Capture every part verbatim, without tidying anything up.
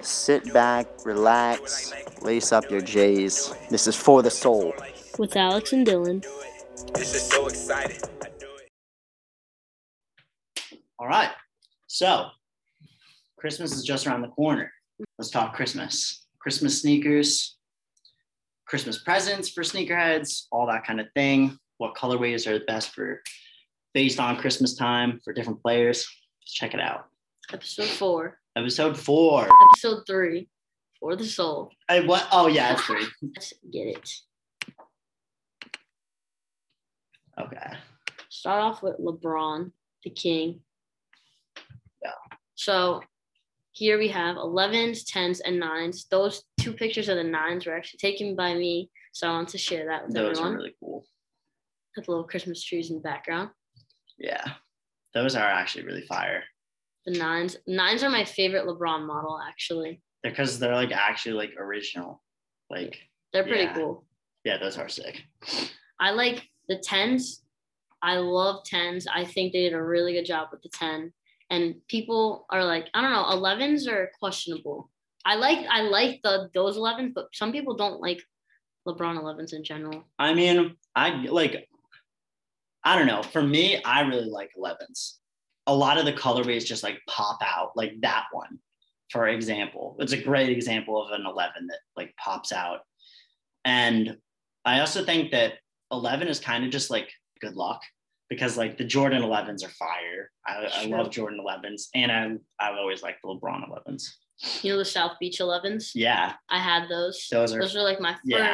Sit back, relax, lace up your J's. This is For the Soul. With Alex and Dylan. This is so exciting. All right. So, Christmas is just around the corner. Let's talk Christmas. Christmas sneakers, Christmas presents for sneakerheads, all that kind of thing. What colorways are the best for based on Christmas time for different players? Let's check it out. Episode four. Episode four. Episode three. For the Soul. Hey, what? Oh, yeah, it's three. Let's get it. Okay. Start off with LeBron, the king. Yeah. So here we have elevens, tens, and nines. Those two pictures of the nines were actually taken by me, so I want to share that with Those everyone. are really cool. With little Christmas trees in the background. Yeah. Those are actually really fire. The nines. Nines are my favorite LeBron model, actually. They're because they're like actually like original. Like They're pretty yeah. cool. Yeah, those are sick. I like the tens. I love tens. I think they did a really good job with the ten. And people are like, I don't know, elevens are questionable. I like I like the those elevens, but some people don't like LeBron elevens in general. I mean, I like, I don't know. For me, I really like elevens. A lot of the colorways just like pop out, like that one, for example. It's a great example of an eleven that like pops out. And I also think that eleven is kind of just like good luck because like the Jordan elevens are fire. I, I Sure. love Jordan elevens, and I, I've always liked the LeBron elevens. You know the South Beach elevens? Yeah, I had those. those are, Those are like my first yeah.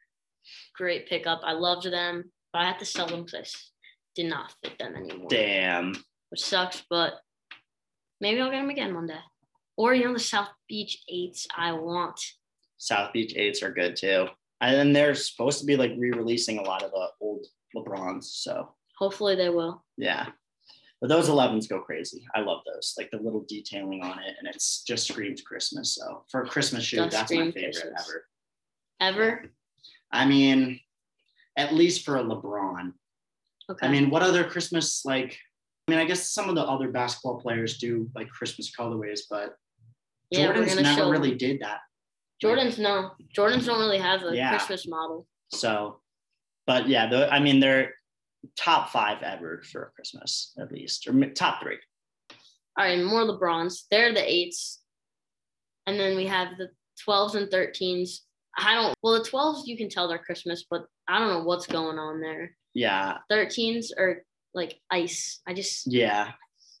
great pickup. I loved them, but I had to sell them because I s- did not fit them anymore. damn. Which sucks, but maybe I'll get them again one day. Or, you know, the South Beach eights I want. South Beach eights are good too. And then they're supposed to be like re-releasing a lot of the old LeBrons. So Hopefully they will. yeah. But those elevens go crazy. I love those. Like the little detailing on it. And it's just screams Christmas. So for a Christmas shoe, Does that's my scream favorite Christmas. ever. Ever? I mean, at least for a LeBron. Okay. I mean, what other Christmas, like, I mean, I guess some of the other basketball players do like Christmas colorways, but yeah, we're Jordan's gonna never show really them. did that. Jordans, no. Jordans don't really have a Yeah. Christmas model. So, but yeah, the, I mean, they're top five ever for Christmas, at least, or mi- top three. All right, more LeBrons. They're the eights. And then we have the twelves and thirteens. I don't, well, the twelves, you can tell they're Christmas, but I don't know what's going on there. Yeah, thirteens are like ice. I just, yeah.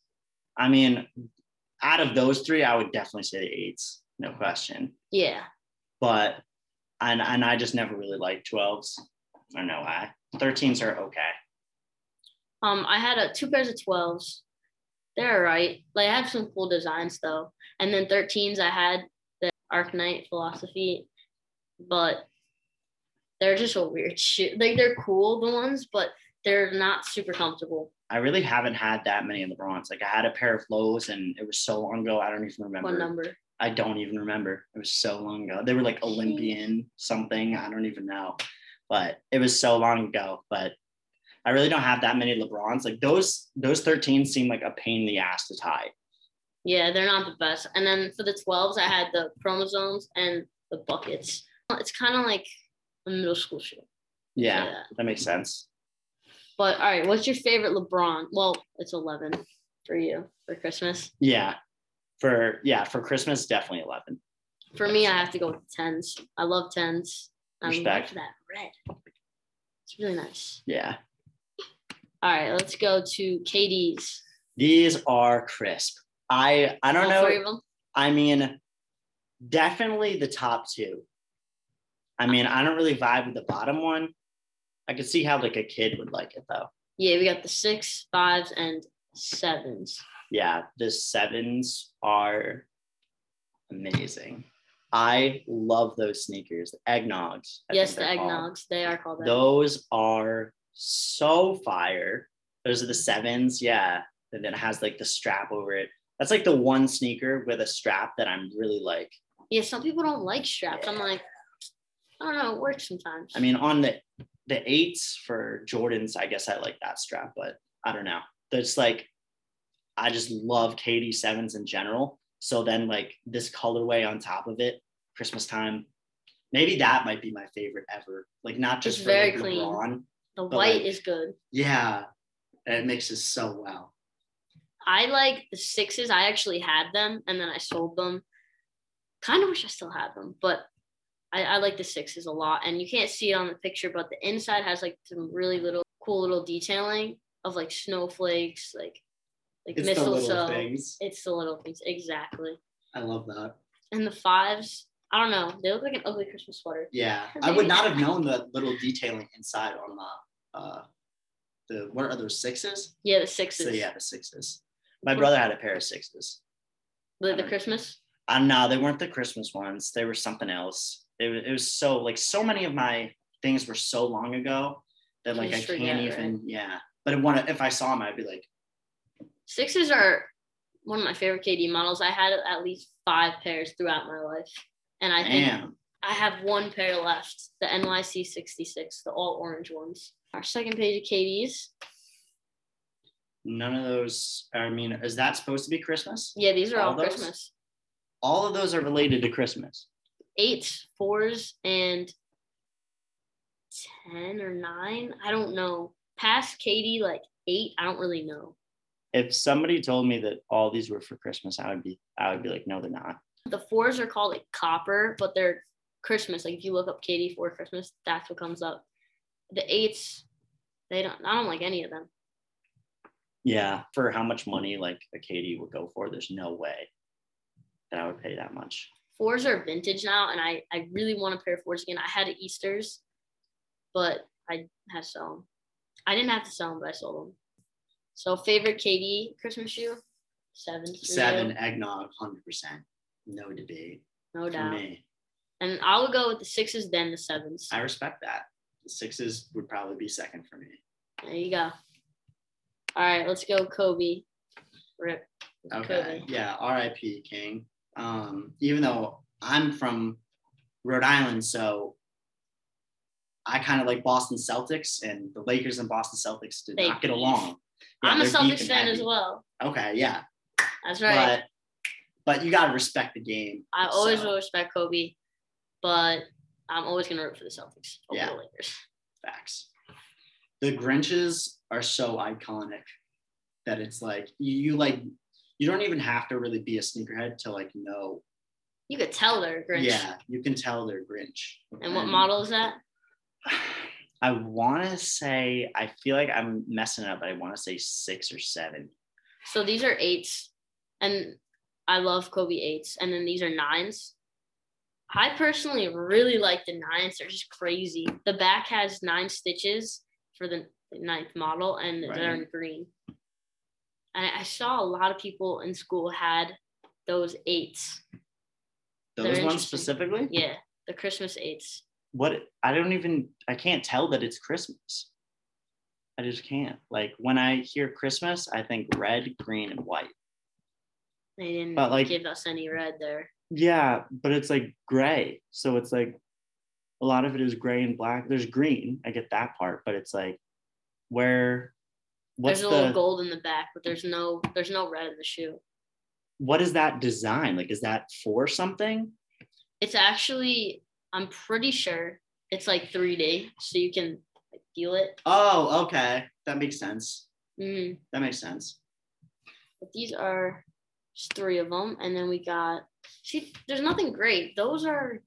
I mean, out of those three, I would definitely say the eights, no question. yeah. But, and, and I just never really liked twelves. I don't know why. thirteens are okay. Um, I had a two pairs of twelves. They're all right. Like I have some cool designs though. And then thirteens, I had the Arc Knight philosophy, but they're just a weird shoe. Like they're cool, the ones, but they're not super comfortable. I really haven't had that many in the Bronx. Like I had a pair of lows and it was so long ago. I don't even remember. What number? I don't even remember. It was so long ago. They were like Olympian something. I don't even know. But it was so long ago. But I really don't have that many LeBrons. Like those those thirteens seem like a pain in the ass to tie. Yeah, they're not the best. And then for the twelves, I had the chromosomes and the buckets. It's kind of like a middle school shoe. Yeah, Yeah. that makes sense. But all right, what's your favorite LeBron? Well, it's eleven for you for Christmas. Yeah. For yeah, for Christmas, definitely eleven. For me, I have to go with tens. I love tens. I Respect. love that red. It's really nice. Yeah. All right, let's go to K D's. These are crisp. I I don't All know. three of them? I mean, definitely the top two. I mean, I don't really vibe with the bottom one. I could see how like a kid would like it though. Yeah, we got the six, fives, and sevens. Yeah, the sevens are amazing. I love those sneakers, the eggnogs. I Yes, think the they're called. eggnogs. They are called that. Those are so fire. Those are the sevens, yeah. And then it has like the strap over it. That's like the one sneaker with a strap that I'm really like. Yeah, some people don't like straps. I'm like, I don't know, it works sometimes. I mean, on the the eights for Jordans, I guess I like that strap, but I don't know. There's like, I just love K D sevens in general. So then like this colorway on top of it, Christmas time, maybe that might be my favorite ever. Like not just It's for very like clean. LeBron. The but, white like, is good. Yeah. And it mixes so well. I like the sixes. I actually had them and then I sold them. Kind of wish I still had them, but I, I like the sixes a lot. And you can't see it on the picture, but the inside has like some really little cool little detailing of like snowflakes, like like It's the mistletoe. little things. It's the little things, exactly. I love that. And the fives, I don't know. They look like an ugly Christmas sweater. Yeah. I would not have known the little detailing inside on the uh the what are those sixes? Yeah, the sixes. So yeah, the sixes. My brother had a pair of sixes. The, the Christmas? Uh, no, they weren't the Christmas ones. They were something else. It was, it was so like so many of my things were so long ago that like I just can't forget, even. right? Yeah, but if, one, if I saw them, I'd be like, Sixes are one of my favorite K D models. I had at least five pairs throughout my life, and I think damn. I have one pair left, the N Y C sixty-six, the all orange ones. Our second page of K Ds. None of those. I mean, is that supposed to be Christmas? Yeah, these are All all, those? Christmas. All of those are related to Christmas. Eights, fours, and ten or nine. I don't know. Past K D, like eight, I don't really know. If somebody told me that all these were for Christmas, I would be, I would be like, no, they're not. The fours are called like copper, but they're Christmas. Like if you look up K D for Christmas, that's what comes up. The eights, they don't. I don't like any of them. Yeah, for how much money like a K D would go for, there's no way that I would pay that much. Fours are vintage now, and I, I really want a pair of fours again. I had Easters, but I had to sell them. I didn't have to sell them, but I sold them. So favorite K D Christmas shoe? Seven. Seven, eggnog, one hundred percent. No debate. No For doubt. me. And I would go with the sixes, then the sevens. I respect that. The sixes would probably be second for me. There you go. All right, let's go Kobe. Rip. Okay. Kobe. Yeah. R I P King. Um, even though I'm from Rhode Island, so I kind of like Boston Celtics, and the Lakers and Boston Celtics did They not get beef. along. Yeah, I'm a they're Celtics beefing fan heavy. as well. Okay. Yeah. That's right. But but you gotta respect the game. I always so, will respect Kobe, but I'm always gonna root for the Celtics over Yeah. the Lakers. Facts. The Grinches are so iconic that it's like you, you like you don't even have to really be a sneakerhead to like know. You could tell they're Grinch. Yeah, you can tell they're Grinch. And what model is that? I want to say, I feel like I'm messing it up, but I want to say six or seven. So these are eights, and I love Kobe eights, and then these are nines. I personally really like the nines. They're just crazy. The back has nine stitches for the ninth model, and Right. they're in green. And I saw a lot of people in school had those eights. Those They're ones interesting. specifically? Yeah, the Christmas eights. What? I don't even, I can't tell that it's Christmas. I just can't. Like when I hear Christmas, I think red, green, and white. They didn't But, like- give us any red there. Yeah, but it's like gray. So it's like a lot of it is gray and black. There's green. I get that part, but it's like where what's There's a little the gold in the back, but there's no there's no red in the shoe. what is that design? Like is that for something? It's actually, I'm pretty sure it's like three D, so you can like, feel it. Oh, okay. That makes sense. Mm-hmm. That makes sense. But these are just three of them, and then we got. See, there's nothing great. Those are.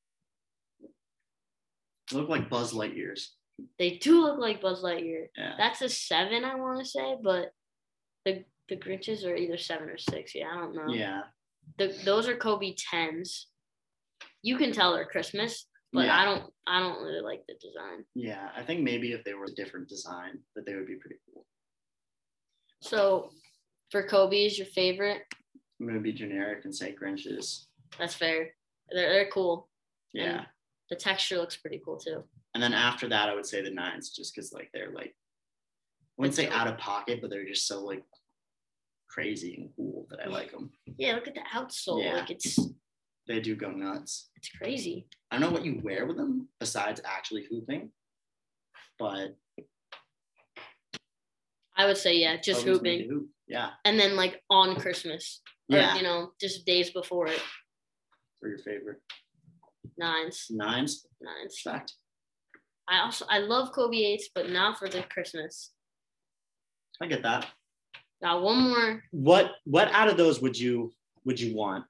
They look like Buzz Lightyears. They do look like Buzz Lightyear. Yeah. That's a seven, I want to say, but the the Grinches are either seven or six. Yeah, I don't know. Yeah. The, those are Kobe tens. You can tell they're Christmas, but Yeah. I don't. I don't really like the design. Yeah. I think maybe if they were a different design, that they would be pretty cool. So, for Kobe is your favorite. I'm gonna be generic and say Grinches. That's fair. They're they're cool. Yeah. And the texture looks pretty cool too. And then after that, I would say the nines, just because like they're like, I wouldn't say It's- out of pocket, but they're just so like crazy and cool that I like them. Yeah, look at the outsole. Yeah. Like it's They do go nuts. it's crazy. I don't know what you wear with them besides actually hooping, but I would say yeah, just Kobe's made hooping. to hoop. Yeah. And then like on Christmas. Or, Yeah. you know, just days before it. For your favorite? Nines. Nines? Nines. Fact. I also I love Kobe eights, but not for the Christmas. I get that. Got one more. What what out of those would you would you want?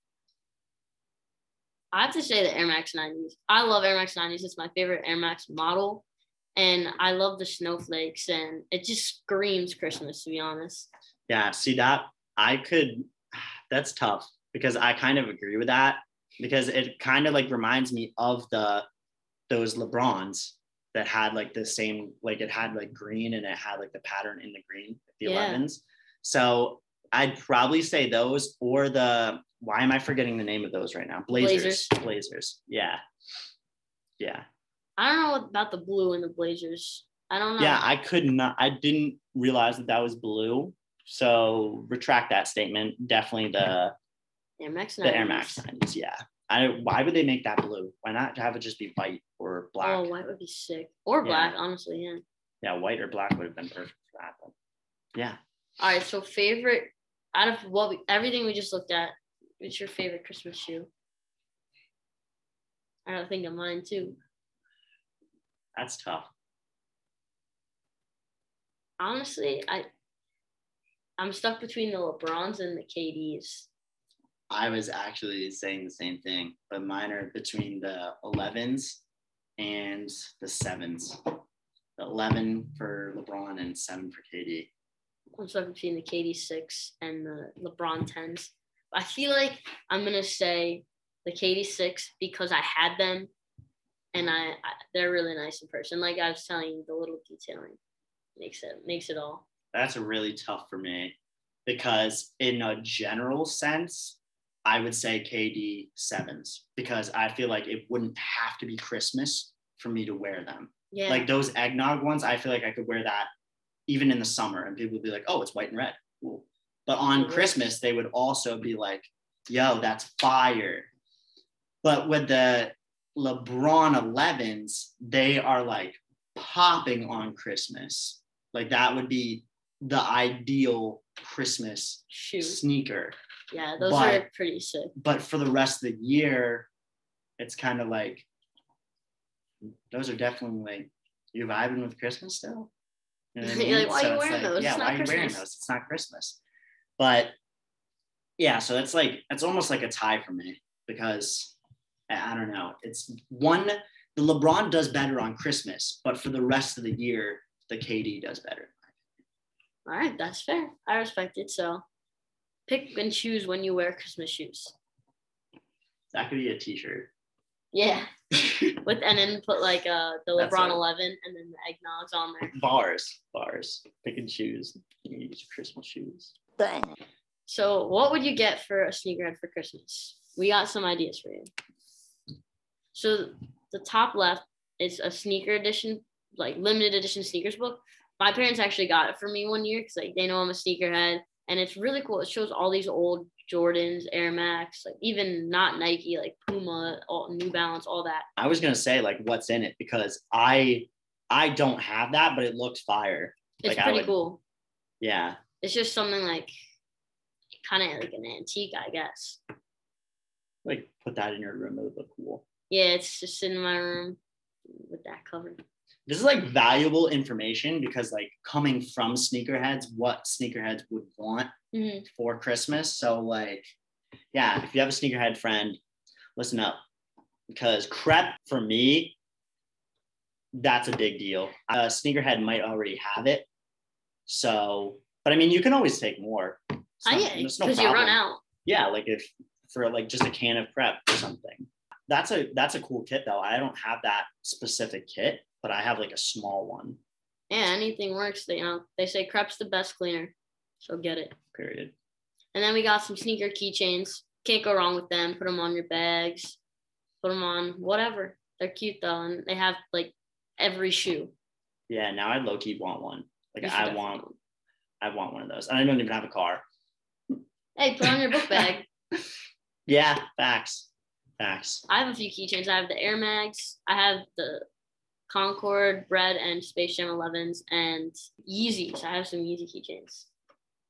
I have to say the Air Max nineties. I love Air Max nineties. It's my favorite Air Max model. And I love the snowflakes, and it just screams Christmas, to be honest. Yeah, see that? I could, that's tough because I kind of agree with that because it kind of like reminds me of the, those LeBrons that had like the same, like it had like green and it had like the pattern in the green, the Yeah. elevens. So I'd probably say those or the, why am I forgetting the name of those right now? Blazers. Blazers. Blazers. Yeah. Yeah. I don't know about the blue and the Blazers. I don't know. Yeah, I could not, I didn't realize that that was blue. So retract that statement. Definitely the Air Max the nineties. Air Max nineties. Yeah. I why would they make that blue? Why not have it just be white or black? Oh, white would be sick. Or black, Yeah. honestly, yeah. Yeah, white or black would have been perfect for that. But yeah. All right, so favorite out of what we, everything we just looked at, what's your favorite Christmas shoe? I don't think of mine too. That's tough. Honestly, I I'm stuck between the LeBrons and the K Ds. I was actually saying the same thing, but mine are between the elevens and the sevens. The eleven for LeBron and seven for K D. I'm stuck between the K D six and the LeBron tens. I feel like I'm gonna say the K D six because I had them, and I, I they're really nice in person. Like I was telling you, the little detailing makes it makes it all. That's really tough for me because in a general sense, I would say K D sevens because I feel like it wouldn't have to be Christmas for me to wear them. Yeah. Like those eggnog ones, I feel like I could wear that even in the summer and people would be like, oh, it's white and red. Cool. But on Mhm. Christmas, they would also be like, yo, that's fire. But with the LeBron elevens, they are like popping on Christmas. Like that would be the ideal Christmas Shoe. sneaker. Yeah, those But- are pretty sick. But for the rest of the year, it's kind of like, those are definitely like, you vibing with Christmas still? You know what I You're mean? like, why are you it's wearing those? Yeah, It's why not are you wearing Christmas. those? It's not Christmas. But yeah, so it's like, it's almost like a tie for me because I I don't know. It's one, the LeBron does better on Christmas, but for the rest of the year, the K D does better. All right, that's fair. I respect it. So pick and choose when you wear Christmas shoes. That could be a t-shirt. Yeah. With and then put like uh the That's LeBron right. eleven and then the eggnogs on there. Bars, bars, pick and choose. You can use your Christmas shoes. Dang. So what would you get for a sneakerhead for Christmas? We got some ideas for you. So the top left is a sneaker edition, like limited edition sneakers book. My parents actually got it for me one year because like they know I'm a sneakerhead, and it's really cool. It shows all these old Jordans, Air Max, like even not Nike, like Puma, all, New Balance, all that. I was gonna say like what's in it because I I don't have that, but it looks fire. It's Like, I pretty would- cool. Yeah. It's just something like kind of like an antique, I guess. Like put that in your room, it would look cool. Yeah, it's just in my room with that cover. This is like valuable information because like coming from sneakerheads, what sneakerheads would want Mm-hmm. for Christmas. So like, yeah, if you have a sneakerhead friend, listen up because crepe for me, that's a big deal. A sneakerhead might already have it. So, but I mean, you can always take more. It's Oh not- yeah, it's because no you run problem. out. Yeah, like if for like just a can of crepe or something. That's a that's a cool kit though. I don't have that specific kit, but I have like a small one. Yeah, anything works. They, you know, they say crepe's the best cleaner, so get it. Period. And then we got some sneaker keychains. Can't go wrong with them. Put them on your bags. Put them on whatever. They're cute though, and they have like every shoe. Yeah, now I low key want one. Like You should I definitely want go. I want one of those. And I don't even have a car. Hey, put on your book bag. Yeah, facts. Facts. I have a few keychains. I have the Air Max. I have the Concord, Bread, and Space Jam elevens, and Yeezys. I have some Yeezy keychains.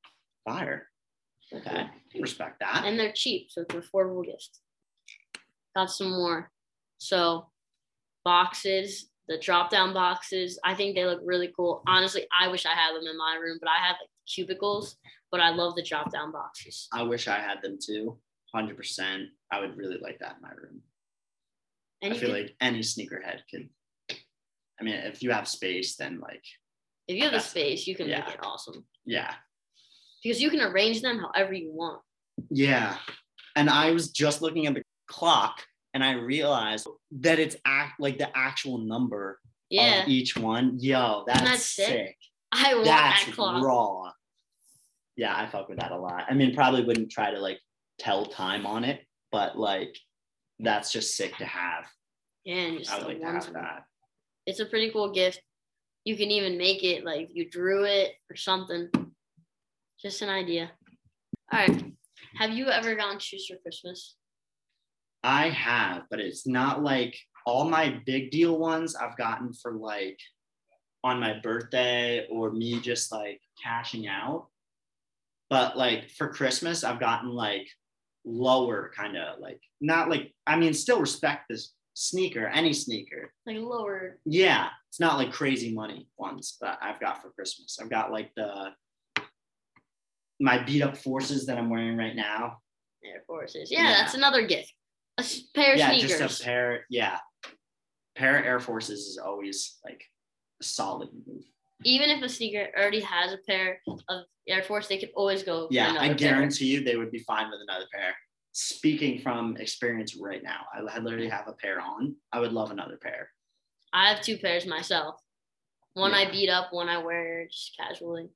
Fire. Okay. Respect that. And they're cheap, so it's an affordable gift. Got some more. So boxes, the drop down boxes, I think they look really cool. Honestly, I wish I had them in my room, but I have like cubicles, but I love the drop down boxes. I wish I had them too. one hundred percent. I would really like that in my room. And I feel could, like any sneakerhead could. I mean, if you have space, then like. if you have the that's- space, you can yeah. make it awesome. Yeah. Because you can arrange them however you want. Yeah. And I was just looking at the clock and I realized that it's act like the actual number Yeah. of each one. Yo, that's, that sick? sick. I want That's that clock. raw. Yeah, I fuck with that a lot. I mean, probably wouldn't try to like tell time on it, but like that's just sick to have. Yeah, and just I would the like to ones have with- that. It's a pretty cool gift. You can even make it like you drew it or something. Just an idea. All right. Have you ever gotten shoes for Christmas? I have, but it's not like all my big deal ones I've gotten for like on my birthday or me just like cashing out. But like for Christmas, I've gotten like lower kind of like, not like, I mean, still respect this sneaker, any sneaker. Like lower. Yeah, it's not like crazy money ones, but I've got for Christmas. I've got like the, my beat up Forces that I'm wearing right now. Air Forces. Yeah, Yeah. that's another gift. A s- pair of Yeah, sneakers. just a pair. Yeah, pair of Air Forces is always like a solid move. Even if a sneaker already has a pair of Air Force, they could always go. For Yeah, another I pair. guarantee you they would be fine with another pair. Speaking from experience right now, I, I literally have a pair on. I would love another pair. I have two pairs myself. One Yeah. I beat up, one I wear just casually.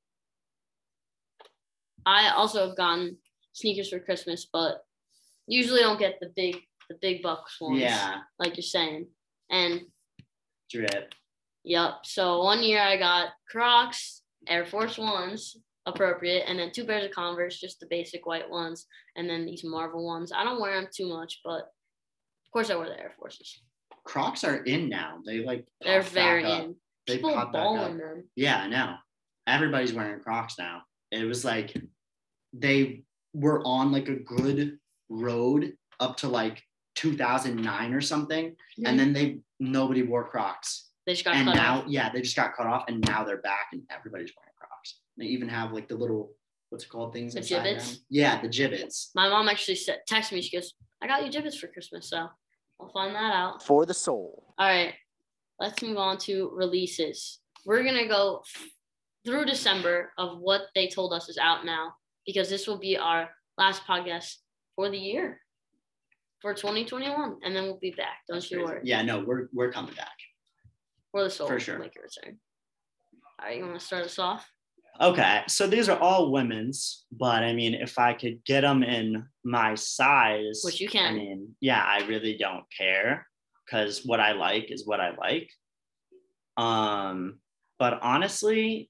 I also have gotten sneakers for Christmas, but usually don't get the big the big bucks ones. Yeah, Like you're saying. And drip. yep. So one year I got Crocs, Air Force Ones, appropriate, and then two pairs of Converse, just the basic white ones, and then these Marvel ones. I don't wear them too much, but of course I wear the Air Forces. Crocs are in now. They like They're popped very back up. in. They People popped back ball up. in them. Yeah, I know. Everybody's wearing Crocs now. It was like they were on like a good road up to like two thousand nine or something, and then they nobody wore Crocs. They just got And cut now, off. yeah, they just got cut off, and now they're back, and everybody's wearing Crocs. They even have like the little what's it called things The inside gibbets? them. Yeah, the gibbets. My mom actually said, texted me. She goes, "I got you gibbets for Christmas, so I'll find that out." For the soul. All right, let's move on to releases. We're gonna go through December of what they told us is out now, because this will be our last podcast for the year, for twenty twenty-one, and then we'll be back. Don't you worry. Yeah, no, we're we're coming back. For the soul, For sure. make a return. All right, you want to start us off? Okay, so these are all women's, but I mean, if I could get them in my size, Which you can. I mean, yeah, I really don't care because what I like is what I like. Um, but honestly,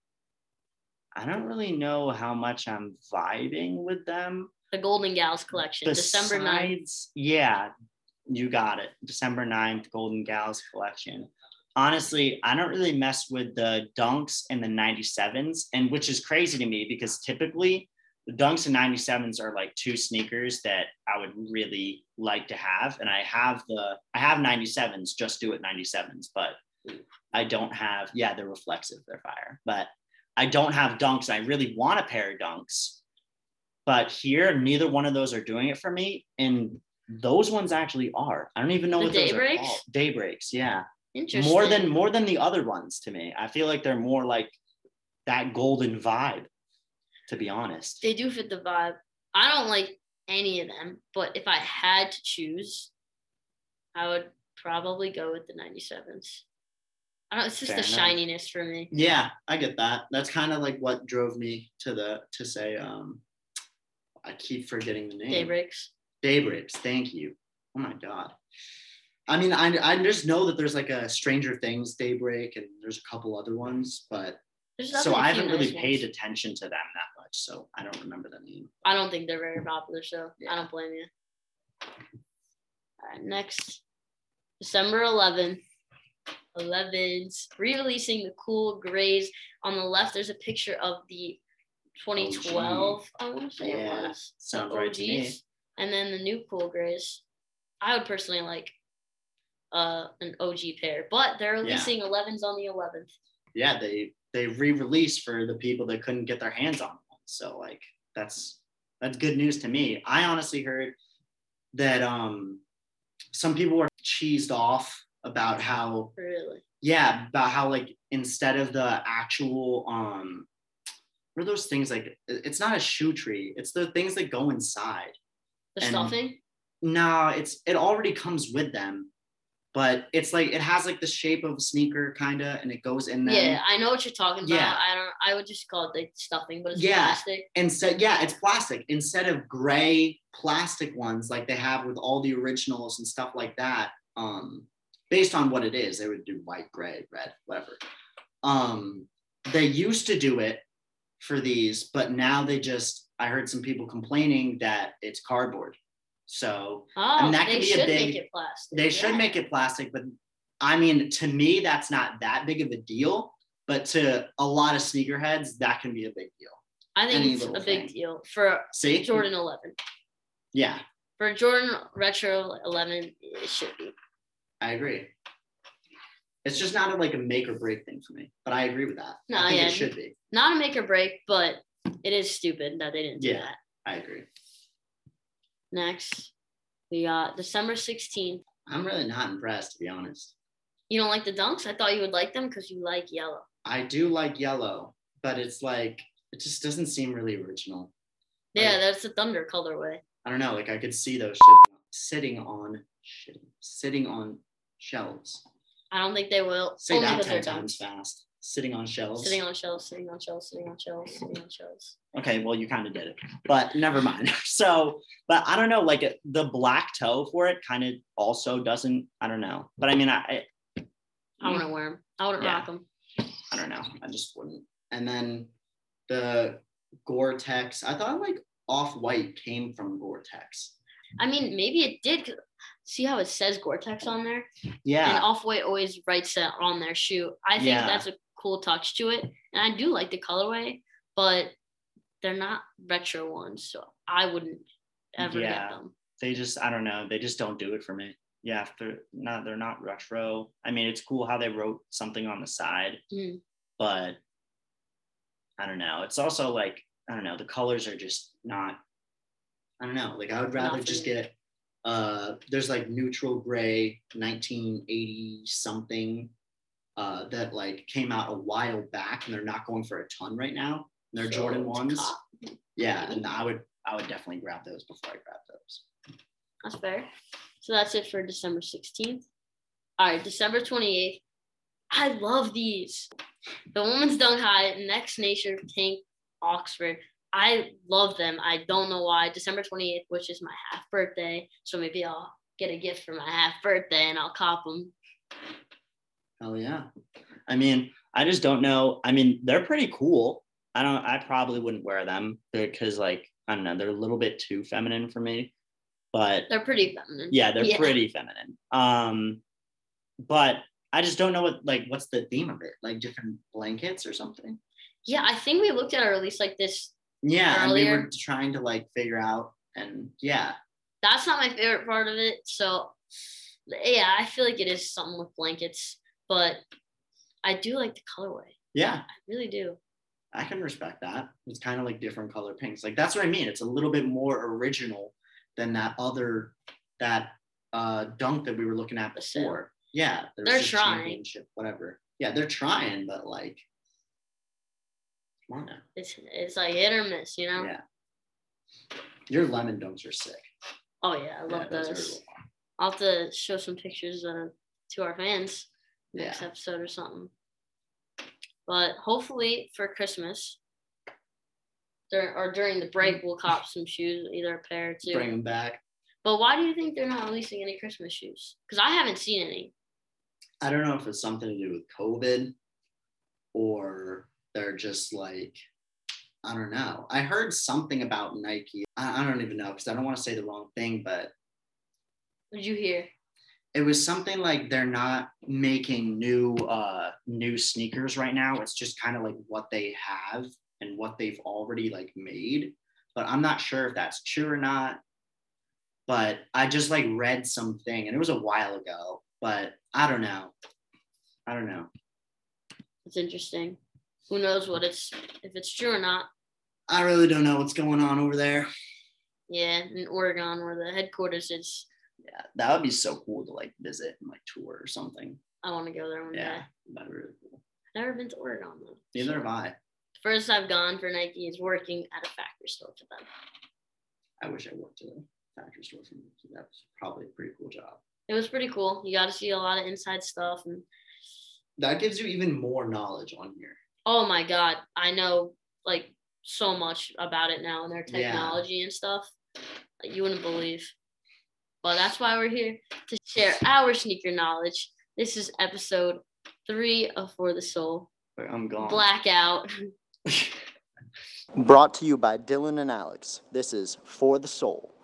I don't really know how much I'm vibing with them. The Golden Gals collection, December ninth. Besides- Yeah, you got it. December ninth, Golden Gals collection. Honestly, I don't really mess with the Dunks and the ninety-sevens, and which is crazy to me because typically the Dunks and ninety-sevens are like two sneakers that I would really like to have. And I have the, I have ninety-sevens, just do it ninety-sevens, but I don't have, yeah, they're reflexive, they're fire. But I don't have Dunks. I really want a pair of Dunks. But here, neither one of those are doing it for me. And those ones actually are. I don't even know The what those Daybreaks? are called. Daybreaks, yeah. Interesting. More than more than the other ones to me. I feel like they're more like that golden vibe, to be honest. They do fit the vibe. I don't like any of them, but if I had to choose, I would probably go with the ninety-sevens. I don't. It's just Fair the enough. shininess for me. Yeah, I get that. That's kind of like what drove me to the to say um I keep forgetting the name. Daybreaks. Daybreaks, thank you. Oh my god. I mean, I I just know that there's like a Stranger Things Daybreak and there's a couple other ones, but There's so definitely a I few haven't really nice paid ones. attention to them that much, so I don't remember the name. I don't think they're very popular, so Yeah. I don't blame you. All right, next, December eleventh. elevens, re-releasing the cool grays. On the left, there's a picture of the twenty twelve, I want to say Yeah, it was. sounds the right to me. O Gs. And then the new cool grays. I would personally like uh an O G pair, but they're releasing elevens on the eleventh. Yeah, they they re-released for the people that couldn't get their hands on one. So like that's that's good news to me. I honestly heard that um some people were cheesed off about how Really? yeah, about how like instead of the actual um what are those things like it's not a shoe tree, it's the things that go inside. The And- stuffing? No, it's it already comes with them, but it's like it has like the shape of a sneaker kind of, and it goes in them. Yeah, I know what you're talking about. Yeah. I don't. I would just call it like stuffing, but it's Yeah. plastic. Instead, yeah, it's plastic. Instead of gray plastic ones like they have with all the originals and stuff like that, um, based on what it is, they would do white, gray, red, whatever. Um, they used to do it for these, but now they just. I heard some people complaining that it's cardboard. So Oh, and that they can be should a big. make it plastic. They should yeah. make it plastic, but I mean, to me, that's not that big of a deal. But to a lot of sneakerheads, that can be a big deal. I think any it's a little big thing. deal for See, Jordan eleven. Yeah, For Jordan Retro eleven, it should be. I agree. It's just not a, like a make or break thing for me, but I agree with that. No, I think yeah. it should be. Not a make or break, but it is stupid that they didn't do Yeah. that. I agree. Next, we got December sixteenth. I'm really not impressed, to be honest. You don't like the dunks? I thought you would like them because you like yellow. I do like yellow, but it's like it just doesn't seem really original. Yeah, Like, that's the Thunder colorway. I don't know. Like I could see those shit sitting on shitting, sitting on shelves. I don't think they will. Say only that because ten they're times dunks. fast. Sitting on shelves. Sitting on shelves, sitting on shelves, sitting on shelves, sitting on shelves. Okay, well, you kind of did it, but never mind. So, but I don't know, like it- the black toe for it kind of also doesn't, I don't know. But I mean, I, I, I want to wear them. I wouldn't Yeah. rock them. I don't know. I just wouldn't. And then the Gore-Tex, I thought like Off-White came from Gore-Tex. I mean, maybe it did. 'Cause see how it says Gore-Tex on there? And Yeah, Off-White always writes that on their shoe. I think Yeah. that's a cool touch to it. And I do like the colorway, but they're not retro ones. So I wouldn't ever Yeah. get them. they just, I don't know. They just don't do it for me. Yeah, they're not, they're not retro. I mean, it's cool how they wrote something on the side, Mm. but I don't know. It's also like, I don't know, the colors are just not, I don't know. Like I would rather Not for just me. get, uh, there's like neutral gray nineteen eighty something uh, that like came out a while back and they're not going for a ton right now. And they're So Jordan it's ones. cop- Yeah, and I would, I would definitely grab those before I grab those. That's fair. So that's it for December sixteenth. All right, December twenty-eighth. I love these. The Women's Dunk High, Next Nature Pink Oxford. I love them. I don't know why. December twenty-eighth, which is my half birthday. So maybe I'll get a gift for my half birthday and I'll cop them. Hell yeah. I mean, I just don't know. I mean, they're pretty cool. I don't, I probably wouldn't wear them because like, I don't know, they're a little bit too feminine for me, but They're pretty feminine. yeah, they're Yeah. pretty feminine. Um, but I just don't know what, like, what's the theme of it? Like different blankets or something? Yeah, I think we looked at a release like this. Yeah. And we Earlier. were trying to like figure out and yeah, That's not my favorite part of it. So yeah, I feel like it is something with blankets, but I do like the colorway. yeah, I really do. I can respect that. It's kind of like different color pinks. Like that's what I mean. It's a little bit more original than that other that uh dunk that we were looking at The sale. before. Yeah, there was They're just trying. championship, whatever. Yeah, they're trying, but like, come on now. It's it's like hit or miss, you know? Yeah, your lemon dunks are sick. Oh yeah, I love Yeah, those are those. cool. I'll have to show some pictures uh, to our fans next Yeah. episode or something. But hopefully for Christmas dur- or during the break, we'll cop some shoes, either a pair or two. Bring them back. But why do you think they're not releasing any Christmas shoes? Because I haven't seen any. I don't know if it's something to do with COVID or they're just like, I don't know. I heard something about Nike. I, I don't even know because I don't want to say the wrong thing, but What did you hear? it was something like they're not making new uh new sneakers right now. It's just kind of like what they have and what they've already like made, but I'm not sure if that's true or not. But I just like read something, and it was a while ago, but I don't know. I don't know. It's interesting. Who knows what it's if it's true or not. I really don't know what's going on over there. Yeah, in Oregon, where the headquarters is. Yeah, that would be so cool to like visit and like tour or something. I want to go there one Yeah, day. that'd be really cool. Never been to Oregon though. Neither have I. First I've gone for Nike is working at a factory store for them. I wish I worked at a factory store for Nike. That was probably a pretty cool job. It was pretty cool. You got to see a lot of inside stuff, and That gives you even more knowledge on here. oh my God, I know like so much about it now and their Yeah. technology and stuff. Like, you wouldn't believe. But that's why we're here to share our sneaker knowledge. This is episode three of For the Soul. But I'm gone. Blackout. Brought to you by Dylan and Alex. This is For the Soul.